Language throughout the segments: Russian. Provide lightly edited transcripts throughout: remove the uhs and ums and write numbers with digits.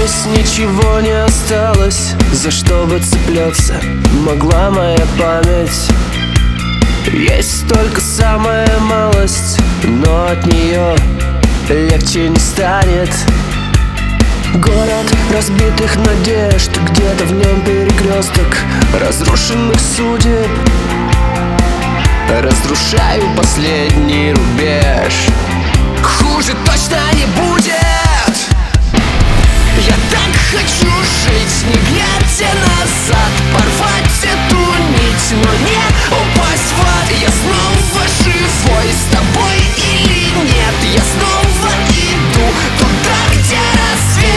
Здесь ничего не осталось, за что бы цепляться могла моя память. Есть только самая малость, но от нее легче не станет. Город разбитых надежд, где-то в нем перекресток разрушенных судеб. Разрушаю последний рубеж. Хуже точно не будет. Я так хочу жить, не глядя назад, порвать эту нить, но не упасть в ад. Я снова живой, с тобой или нет? Я снова иду туда, где рассвет.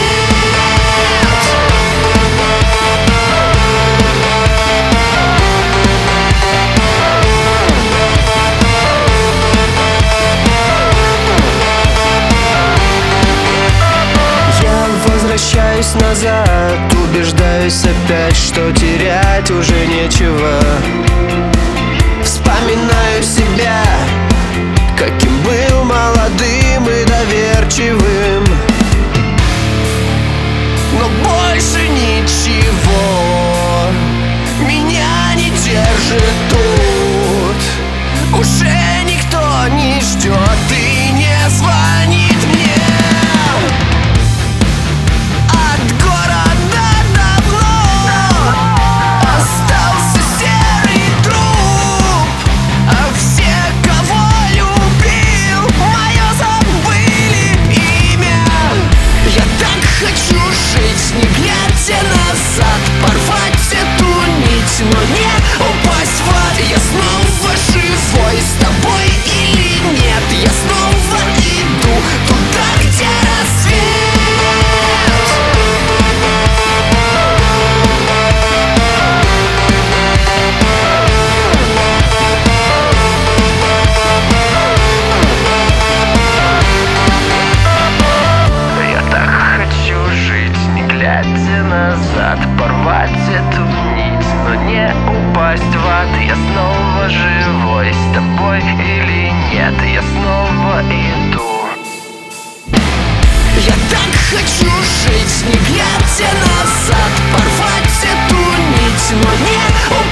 Возвращаюсь назад, убеждаюсь опять, что терять уже нечего. Вспоминаю себя, каким был молодым и доверчивым, но больше ничего меня не держит тут. Уже никто не ждет и не звонит мне. Порвать эту нить, но не упасть в ад. Я снова живой, с тобой или нет? Я снова иду туда, где назад, порвать эту нить, но не упасть в ад. Я снова живой, с тобой или нет? Я снова иду. Я так хочу жить, не глядя назад, порвать эту нить, но не